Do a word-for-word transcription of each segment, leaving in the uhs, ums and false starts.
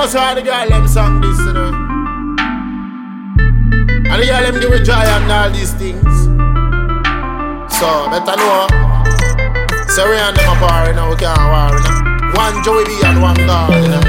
know so the girl them song this, you know. And the girl them give a joy and all these things. So better know. So we and them apart, you know, we can't war, you know. One Joey B and one God, you know.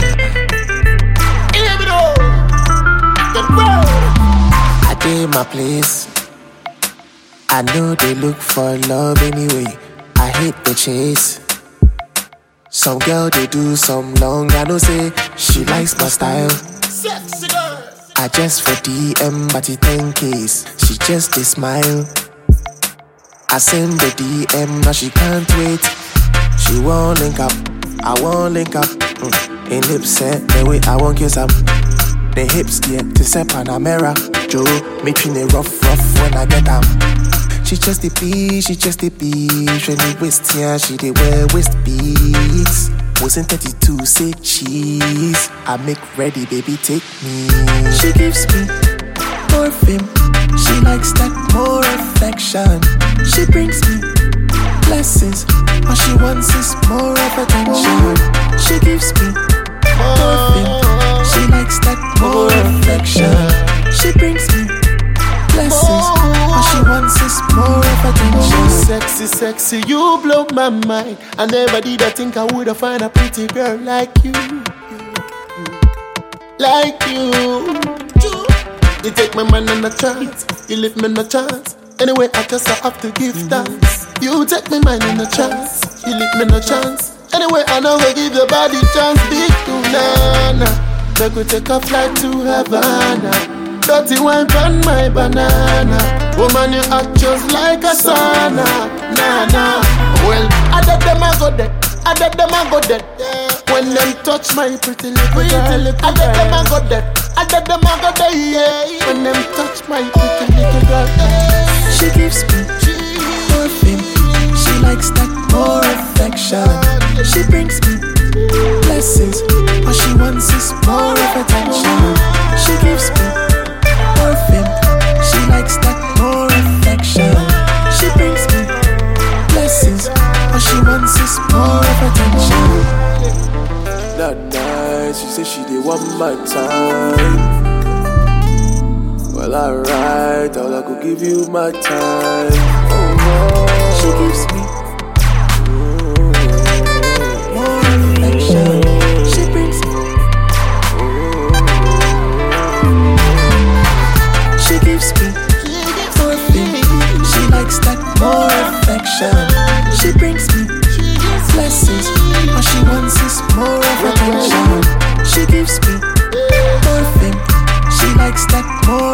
Hear me though. Get real. I did my place. I know they look for love anyway. I hate the chase. Some girl they do some long. I know say she likes my style. Sexy girl. I just for D M but it ten K's. She just a smile. I send the D M now she can't wait. She won't link up. I won't link up. Mm. In lips set the way I won't kiss up. The hips get to set Panamera. Joe making it rough rough when I get up. She just a beach, she just a beach. When you waist, yeah, she dey wear waist beats. Wasn't thirty-two, say cheese. I make ready, baby, take me. She gives me more fame. She likes that more affection. She brings me blessings. All she wants is more of attention. She gives me more fame. She likes that more affection. She brings me blessings. All she wants is more of attention. Sexy, sexy, you blow my mind. I never did I think I would have find a pretty girl like you. Like you. You take my man on a chance. You leave me no chance. Anyway, I guess I have to give thanks. You take my mind on a chance. You leave me no chance. Anyway, I know I give your body chance. Big to nana. Make we take a flight to Havana. Dirty wine on my banana. Woman, you act just like a sauna. Nah, nah. Well, I did them I go dead. I did them I go dead. When them touch my pretty little girl, I did them I go dead. I did them I go dead. Yeah. When them touch my pretty little girl, she gives me more fame. She likes that more affection. She brings me blessings. All she wants is more of attention. She gives me more fame. She likes that more affection. She brings me blessings. All she wants is more of attention. That night, she said she did want my time. Well, alright, all I could give you my time. Oh, no. She gives me more affection. She brings me. She gives me more fame. She likes that more affection. She brings me blessings. All she wants is more of attention. She gives me more fame. She likes that more